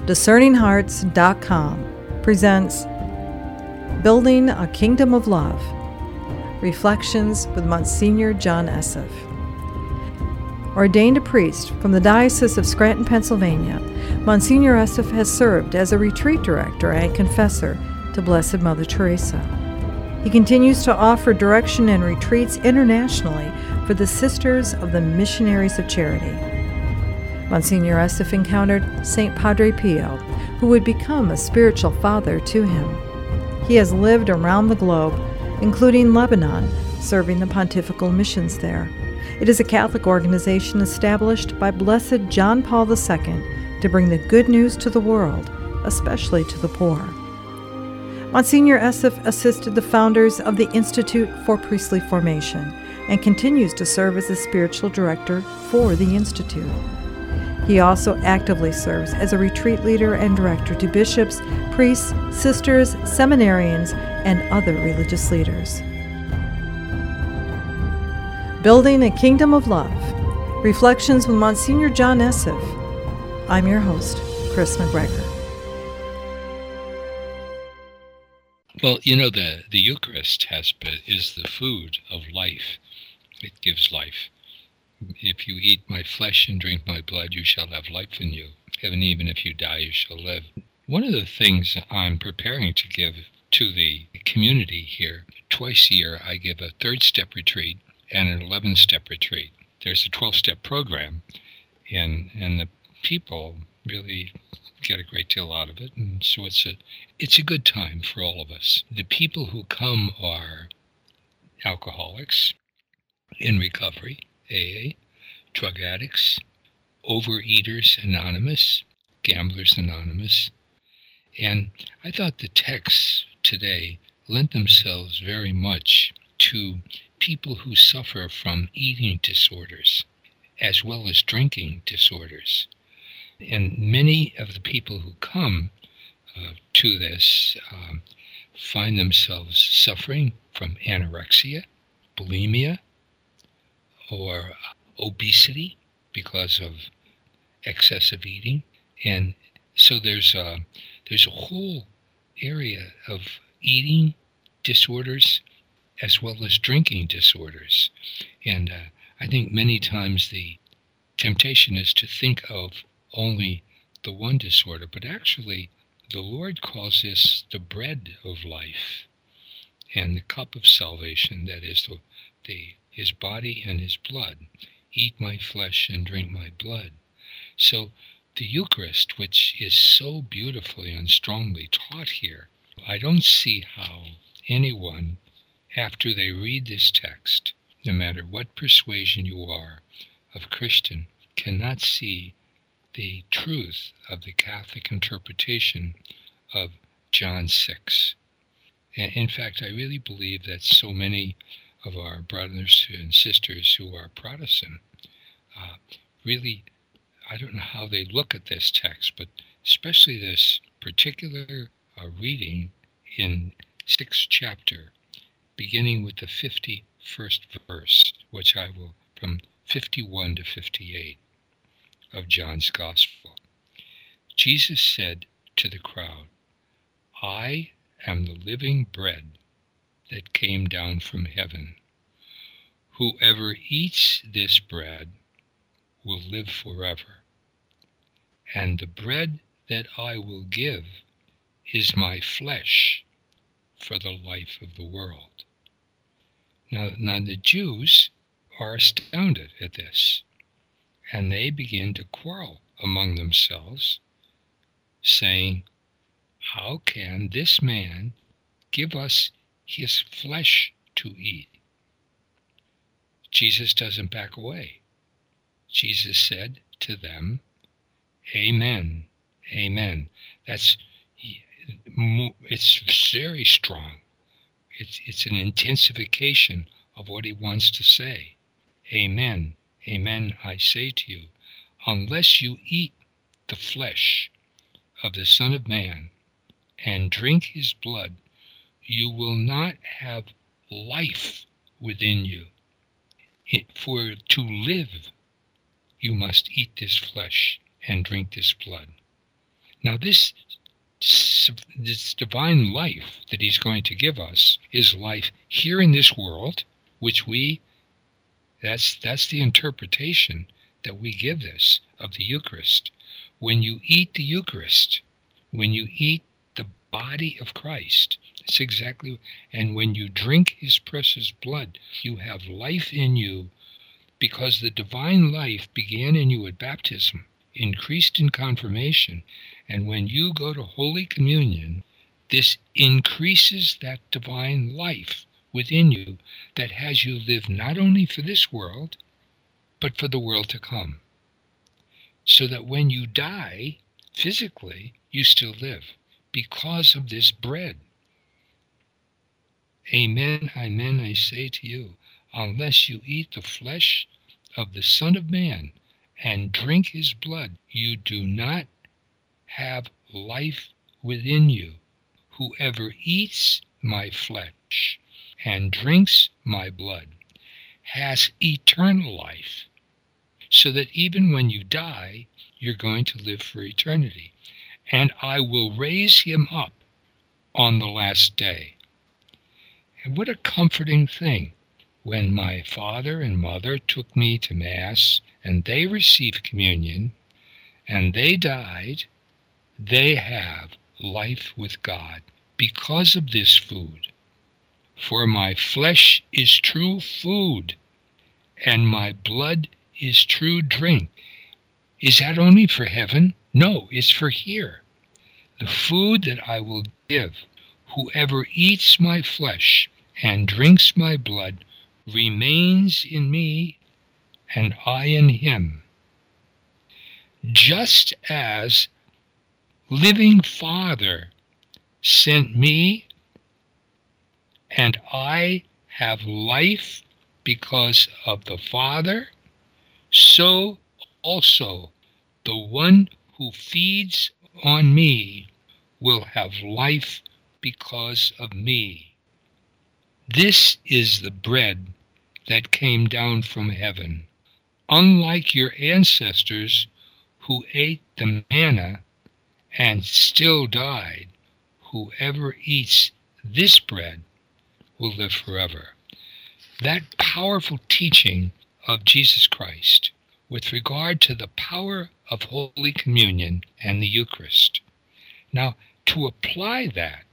DiscerningHearts.com presents Building a Kingdom of Love, Reflections with Monsignor John Esseff. Ordained a priest from the Diocese of Scranton, Pennsylvania, Monsignor Esseff has served as a retreat director and confessor to Blessed Mother Teresa. He continues to offer direction and retreats internationally for the Sisters of the Missionaries of Charity. Monsignor Esseff encountered St. Padre Pio, who would become a spiritual father to him. He has lived around the globe, including Lebanon, serving the pontifical missions there. It is a Catholic organization established by Blessed John Paul II to bring the good news to the world, especially to the poor. Monsignor Esseff assisted the founders of the Institute for Priestly Formation and continues to serve as a spiritual director for the Institute. He also actively serves as a retreat leader and director to bishops, priests, sisters, seminarians, and other religious leaders. Building a Kingdom of Love, Reflections with Monsignor John Esseff. I'm your host, Chris McGregor. Well, you know, the Eucharist is the food of life. It gives life. If you eat my flesh and drink my blood, you shall have life in you. And even if you die, you shall live. One of the things I'm preparing to give to the community here, twice a year, I give a 3rd-step retreat and an 11-step retreat. There's a 12-step program, and the people really get a great deal out of it, and so it's a good time for all of us. The people who come are alcoholics in recovery, AA, drug addicts, Overeaters Anonymous, Gamblers Anonymous, and I thought the texts today lent themselves very much to people who suffer from eating disorders as well as drinking disorders. And many of the people who come to this find themselves suffering from anorexia, bulimia, or obesity because of excessive eating. And so there's a whole area of eating disorders as well as drinking disorders. And I think many times the temptation is to think of only the one disorder, but actually the Lord calls this the bread of life and the cup of salvation, that is his body and his blood. Eat my flesh and drink my blood. So the Eucharist, which is so beautifully and strongly taught here, I don't see how anyone, after they read this text, no matter what persuasion you are of Christian, cannot see the truth of the Catholic interpretation of John 6. And in fact, I really believe that so many of our brothers and sisters who are Protestant really, I don't know how they look at this text, but especially this particular reading in 6th chapter, beginning with the 51st verse, which I will, from 51 to 58 of John's Gospel. Jesus said to the crowd, I am the living bread that came down from heaven. Whoever eats this bread will live forever. And the bread that I will give is my flesh for the life of the world. Now the Jews are astounded at this, and they begin to quarrel among themselves, saying, how can this man give us his flesh to eat? Jesus doesn't back away. Jesus said to them, Amen, amen. It's very strong. It's an intensification of what he wants to say. Amen, amen, I say to you, unless you eat the flesh of the Son of Man and drink his blood, you will not have life within you. For to live, you must eat this flesh and drink this blood. Now this divine life that he's going to give us is life here in this world, which that's the interpretation that we give this of the Eucharist. When you eat the Eucharist, when you eat the body of Christ, it's exactly, and when you drink his precious blood, you have life in you, because the divine life began in you at baptism, increased in confirmation, and when you go to Holy Communion, this increases that divine life within you that has you live not only for this world, but for the world to come. So that when you die, physically, you still live because of this bread. Amen, amen, I say to you, unless you eat the flesh of the Son of Man and drink his blood, you do not have life within you. Whoever eats my flesh and drinks my blood has eternal life, so that even when you die, you're going to live for eternity. And I will raise him up on the last day. And what a comforting thing. When my father and mother took me to Mass and they received communion and they died, they have life with God because of this food. For my flesh is true food, and my blood is true drink. Is that only for heaven? No, it's for here. The food that I will give, whoever eats my flesh and drinks my blood remains in me, and I in him. Just as living Father sent me, and I have life because of the Father, so also the one who feeds on me will have life because of me. This is the bread that came down from heaven. Unlike your ancestors who ate the manna and still died, whoever eats this bread will live forever. That powerful teaching of Jesus Christ with regard to the power of Holy Communion and the Eucharist. Now, to apply that,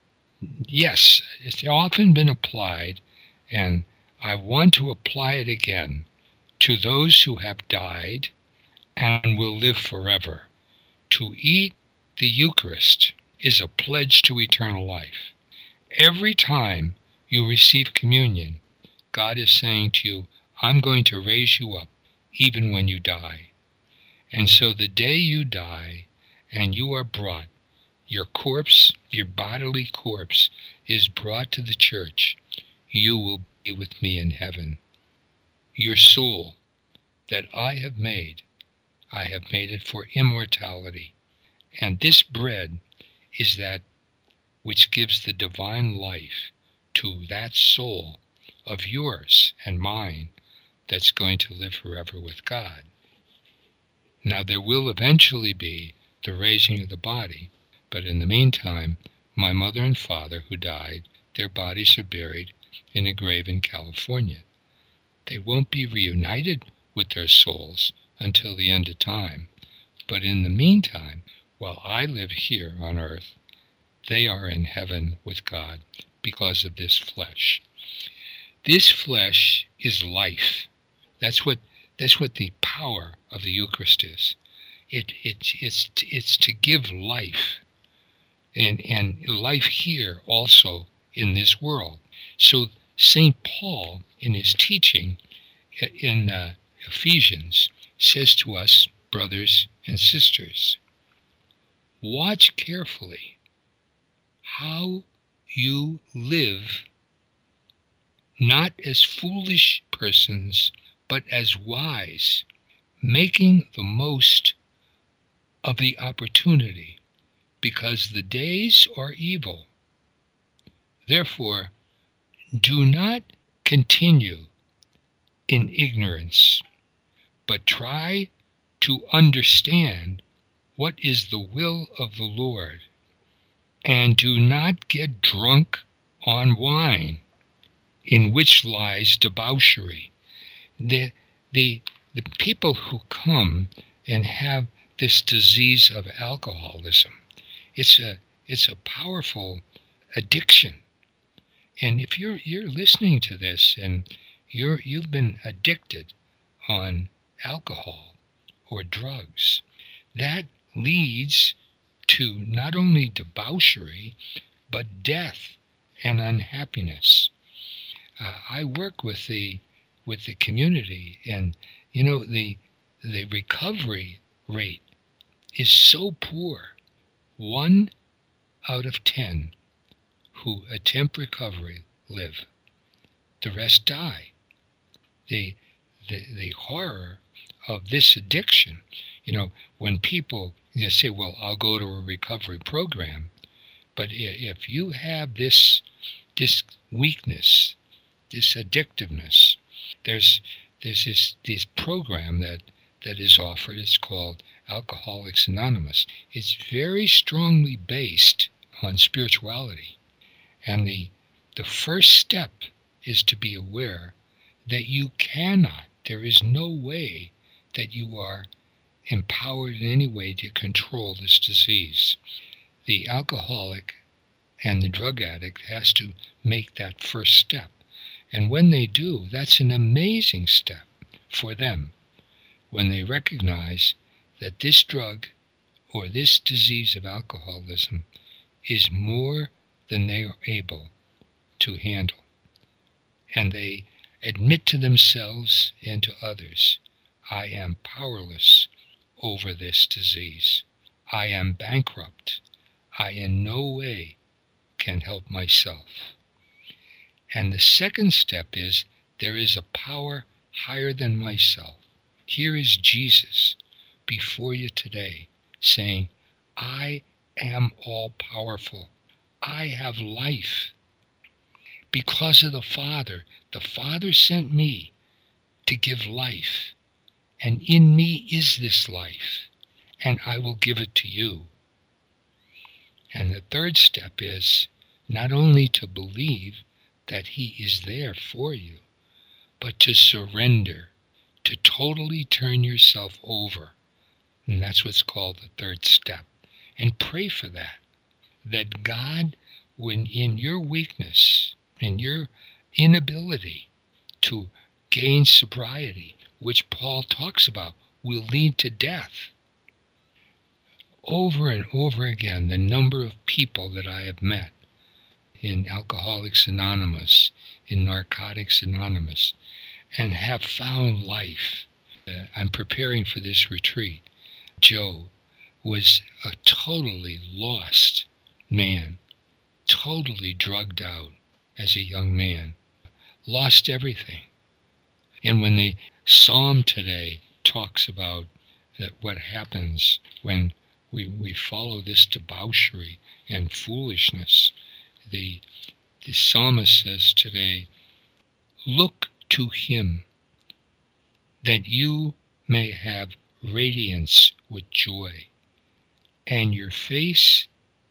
yes, it's often been applied, and I want to apply it again to those who have died and will live forever. To eat the Eucharist is a pledge to eternal life. Every time you receive communion, God is saying to you, I'm going to raise you up even when you die. And so the day you die and you are brought, your corpse, your bodily corpse, is brought to the church, you will be with me in heaven. Your soul that I have made it for immortality. And this bread is that which gives the divine life to that soul of yours and mine that's going to live forever with God. Now there will eventually be the raising of the body, but in the meantime, my mother and father who died, their bodies are buried in a grave in California. They won't be reunited with their souls until the end of time. But in the meantime, while I live here on earth, they are in heaven with God because of this flesh. This flesh is life. That's what the power of the Eucharist is. It's to give life, and life here also in this world. So St. Paul, in his teaching in Ephesians, says to us, brothers and sisters, watch carefully how you live, not as foolish persons, but as wise, making the most of the opportunity, because the days are evil. Therefore, do not continue in ignorance, but try to understand what is the will of the Lord, and do not get drunk on wine, in which lies debauchery. The people who come and have this disease of alcoholism, it's a powerful addiction. And if you're listening to this and you've been addicted on alcohol or drugs, that leads to not only debauchery, but death and unhappiness. I work with the community, and the recovery rate is so poor. 1 out of 10 who attempt recovery live. The rest die. The horror of this addiction, when people say, well, I'll go to a recovery program, but if you have this weakness, this addictiveness, there's this program that is offered. It's called Alcoholics Anonymous. It's very strongly based on spirituality. And the first step is to be aware that you cannot, there is no way that you are empowered in any way to control this disease. The alcoholic and the drug addict has to make that first step. And when they do, that's an amazing step for them, when they recognize that this drug or this disease of alcoholism is more than they are able to handle. And they admit to themselves and to others, I am powerless over this disease. I am bankrupt. I in no way can help myself. And the second step is, there is a power higher than myself. Here is Jesus before you today saying, I am all powerful. I have life because of the Father. The Father sent me to give life, and in me is this life, and I will give it to you. And the third step is not only to believe that he is there for you, but to surrender, to totally turn yourself over. And that's what's called the third step. And pray for that God, when in your weakness, in your inability to gain sobriety, which Paul talks about, will lead to death. Over and over again, the number of people that I have met in Alcoholics Anonymous, in Narcotics Anonymous, and have found life. I'm preparing for this retreat. Joe was a totally lost man, totally drugged out as a young man, lost everything. And when the psalm today talks about that what happens when we follow this debauchery and foolishness, the psalmist says today, look to him that you may have radiance with joy, and your face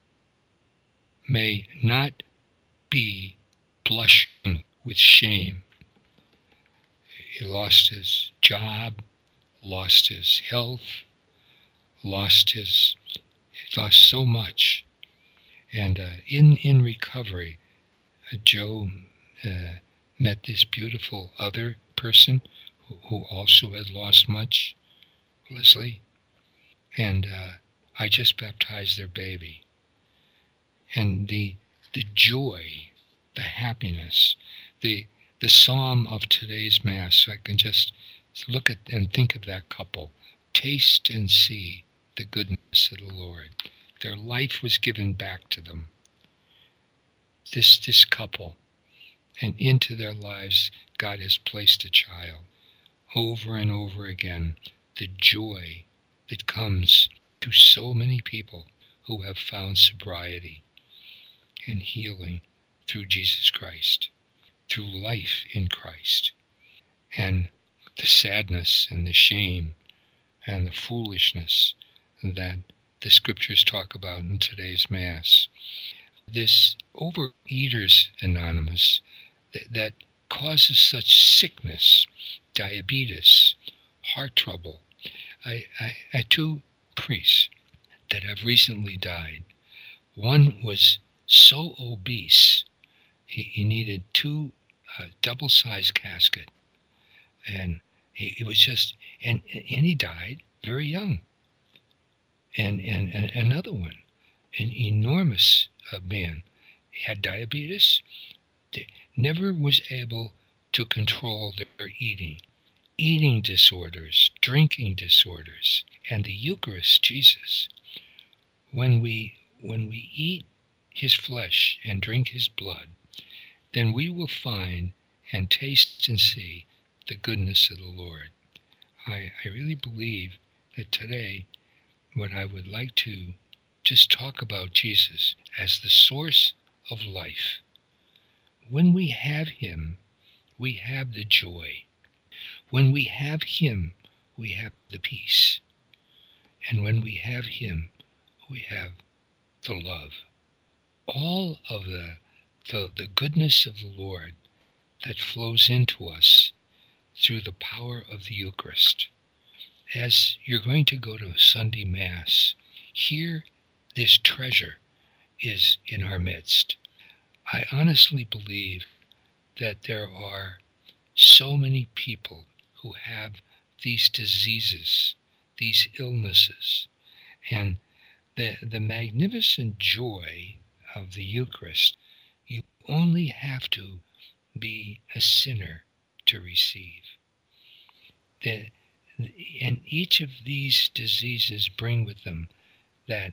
may not be blushing with shame. He lost his job, lost his health, lost so much. And in recovery, Joe met this beautiful other person who also had lost much, Leslie. And I just baptized their baby. And the joy, the happiness, the psalm of today's Mass, I can just look at and think of that couple. Taste and see the goodness of the Lord. Their life was given back to them. This couple, and into their lives, God has placed a child. Over and over again, the joy that comes to so many people who have found sobriety and healing through Jesus Christ, through life in Christ, and the sadness and the shame and the foolishness that the scriptures talk about in today's Mass. This Overeaters Anonymous that causes such sickness, diabetes, heart trouble. I had two priests that have recently died. One was so obese, he needed two double-sized casket, and he was just, and he died very young. And another one, an enormous man, he had diabetes, never was able to control their eating disorders, drinking disorders, and the Eucharist, Jesus. When we eat his flesh and drink his blood, then we will find and taste and see the goodness of the Lord. I really believe that today what I would like to just talk about Jesus as the source of life. When we have him, we have the joy. When we have him, we have the peace. And when we have him, we have the love. All of the goodness of the Lord that flows into us through the power of the Eucharist. As you're going to go to Sunday Mass, here this treasure is in our midst. I honestly believe that there are so many people who have these diseases, these illnesses, and the magnificent joy of the Eucharist, you only have to be a sinner to receive. And each of these diseases bring with them that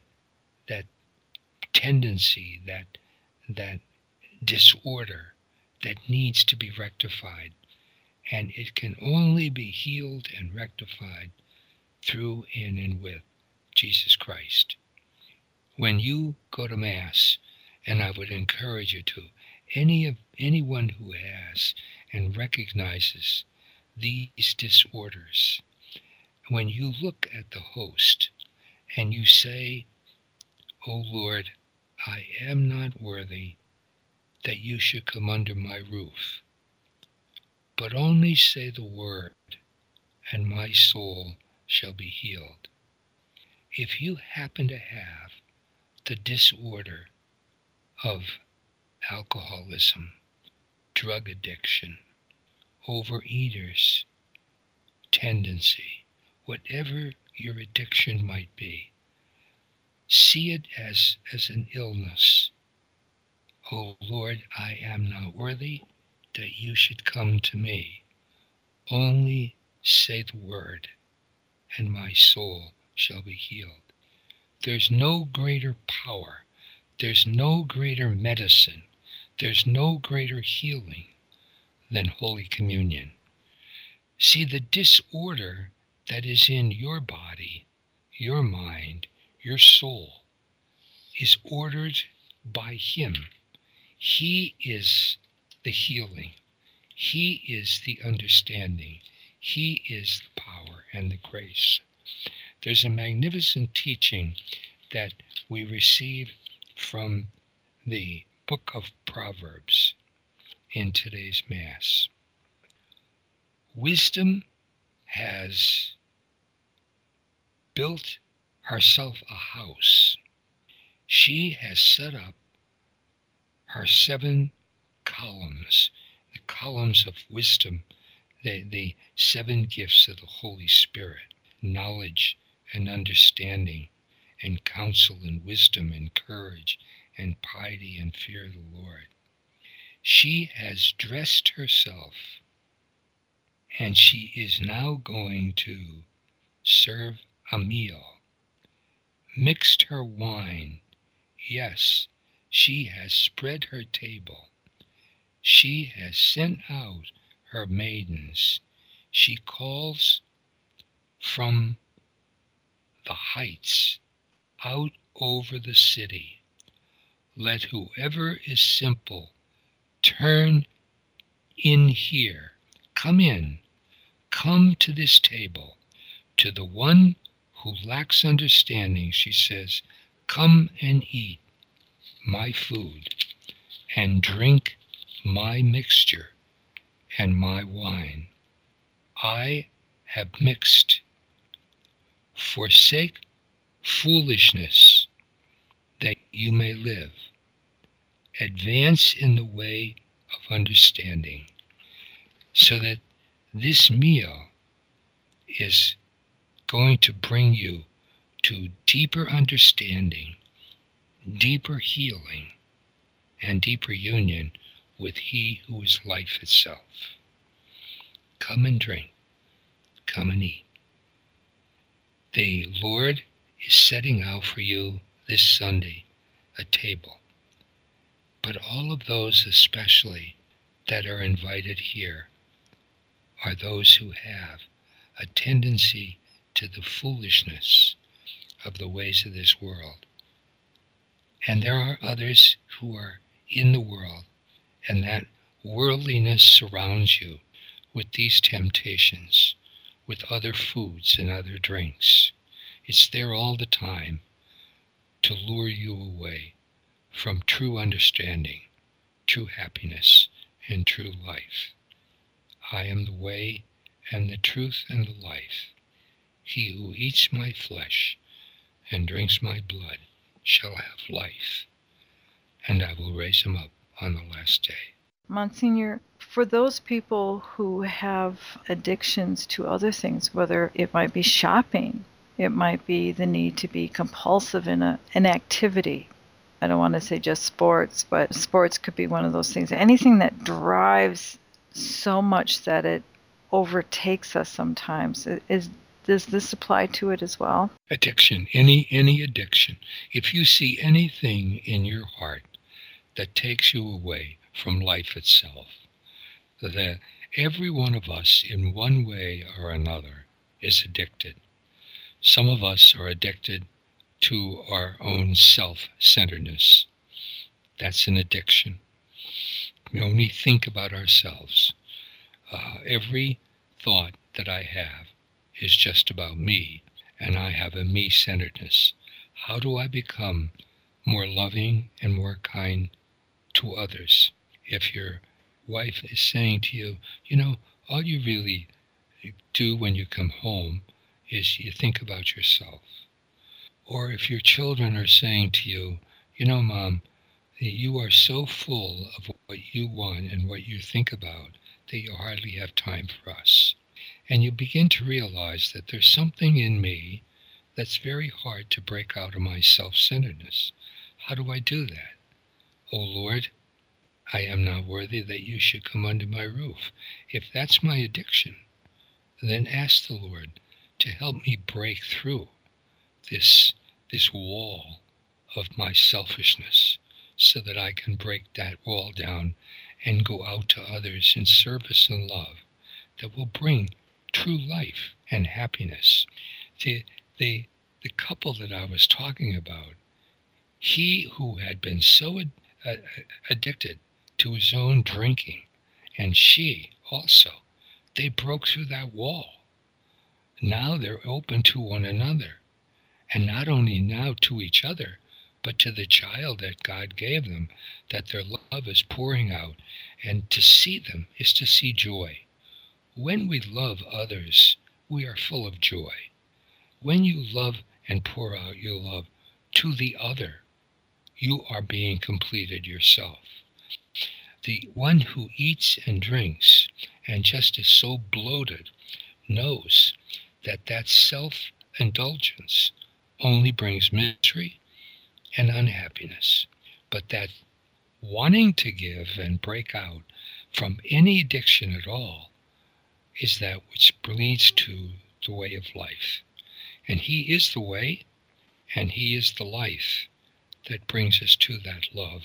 tendency, that disorder that needs to be rectified. And it can only be healed and rectified through, in, and with Jesus Christ. When you go to Mass, and I would encourage you to, anyone who has and recognizes these disorders, when you look at the host and you say, "O Lord, I am not worthy that you should come under my roof, but only say the word, and my soul shall be healed." If you happen to have the disorder of alcoholism, drug addiction, overeaters tendency, whatever your addiction might be, see it as an illness. "O Lord, I am not worthy that you should come to me. Only say the word, and my soul shall be healed." There's no greater power, there's no greater medicine, there's no greater healing than Holy Communion. See, the disorder that is in your body, your mind, your soul, is ordered by him. He is the healing. He is the understanding. He is the power and the grace. There's a magnificent teaching that we receive from the book of Proverbs in today's Mass. Wisdom has built herself a house. She has set up her 7 columns, the columns of wisdom, the 7 gifts of the Holy Spirit, knowledge and understanding and counsel and wisdom and courage and piety and fear of the Lord. She has dressed herself, and she is now going to serve a meal, mixed her wine. Yes, she has spread her table. She has sent out her maidens. She calls from the heights out over the city. Let whoever is simple turn in here. Come in. Come to this table, to the one who lacks understanding, she says, come and eat my food and drink my mixture and my wine. I have mixed. Forsake foolishness that you may live. Advance in the way of understanding, so that this meal is going to bring you to deeper understanding, deeper healing, and deeper union with He who is life itself. Come and drink. Come and eat. The Lord is setting out for you this Sunday a table. But all of those especially that are invited here are those who have a tendency to the foolishness of the ways of this world. And there are others who are in the world, and that worldliness surrounds you with these temptations, with other foods and other drinks. It's there all the time to lure you away from true understanding, true happiness, and true life. I am the way and the truth and the life. He who eats my flesh and drinks my blood shall have life, and I will raise him up on the last day. Monsignor, for those people who have addictions to other things, whether it might be shopping, it might be the need to be compulsive in an activity. I don't want to say just sports, but sports could be one of those things. Anything that drives so much that it overtakes us sometimes. Does this apply to it as well? Addiction, any addiction. If you see anything in your heart that takes you away from life itself, that every one of us in one way or another is addicted. Some of us are addicted to our own self-centeredness. That's an addiction. We only think about ourselves. Every thought that I have is just about me, and I have a me-centeredness. How do I become more loving and more kind to others? If your wife is saying to you, all you really do when you come home is you think about yourself. Or if your children are saying to you, Mom, you are so full of what you want and what you think about that you hardly have time for us. And you begin to realize that there's something in me that's very hard to break out of my self-centeredness. How do I do that? Oh Lord, I am not worthy that you should come under my roof. If that's my addiction, then ask the Lord to help me break through this wall of my selfishness, so that I can break that wall down and go out to others in service and love that will bring true life and happiness. The couple that I was talking about, he who had been so addicted to his own drinking, and she also, they broke through that wall. Now they're open to one another, and not only now to each other, but to the child that God gave them, that their love is pouring out, and to see them is to see joy. When we love others, we are full of joy. When you love and pour out your love to the other, you are being completed yourself. The one who eats and drinks and just is so bloated knows that self-indulgence only brings misery and unhappiness. But that wanting to give and break out from any addiction at all is that which leads to the way of life. And He is the way, and He is the life that brings us to that love.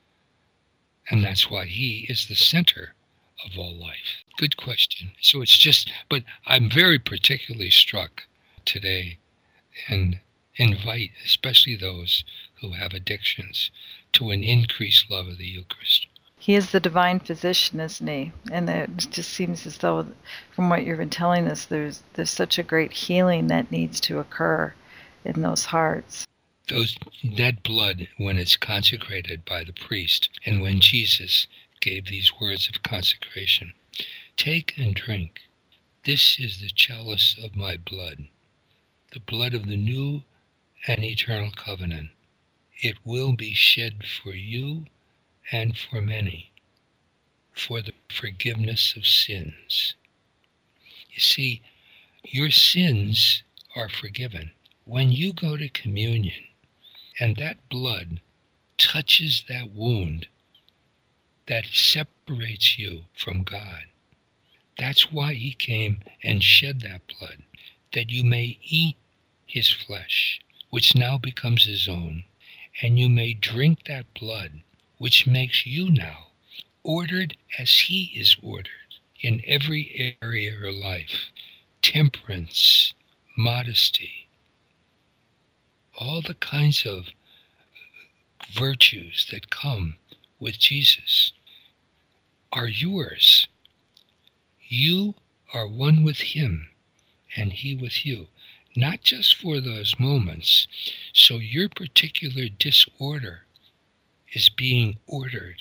And that's why He is the center of all life. Good question. So it's just, but I'm very particularly struck today and invite especially those who have addictions to an increased love of the Eucharist. He is the divine physician, isn't he? And it just seems as though, from what you've been telling us, there's such a great healing that needs to occur in those hearts. That blood, when it's consecrated by the priest, and when Jesus gave these words of consecration, take and drink. This is the chalice of my blood, the blood of the new and eternal covenant. It will be shed for you and for many, for the forgiveness of sins. You see, your sins are forgiven. When you go to communion and that blood touches that wound that separates you from God, that's why he came and shed that blood, that you may eat his flesh, which now becomes his own, and you may drink that blood, which makes you now ordered as he is ordered in every area of your life. Temperance, modesty, all the kinds of virtues that come with Jesus are yours. You are one with him and he with you, not just for those moments. So your particular disorder is being ordered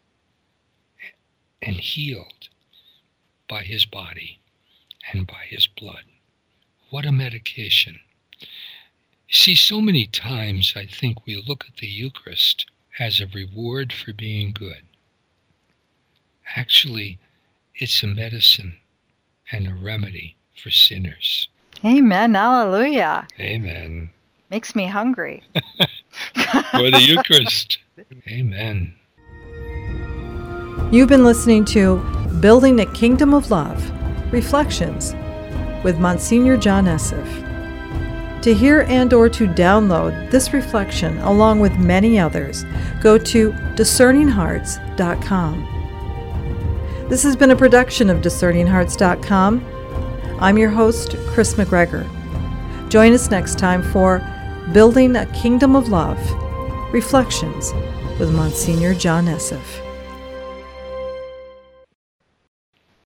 and healed by his body and by his blood. What a medication. See, so many times I think we look at the Eucharist as a reward for being good. Actually, it's a medicine and a remedy for sinners. Amen. Hallelujah. Amen. Makes me hungry. For the Eucharist. Amen. You've been listening to Building the Kingdom of Love, Reflections with Monsignor John Esseff. To hear and or to download this reflection along with many others, go to discerninghearts.com. This has been a production of discerninghearts.com. I'm your host, Chris McGregor. Join us next time for Building a Kingdom of Love, Reflections with Monsignor John Esseff.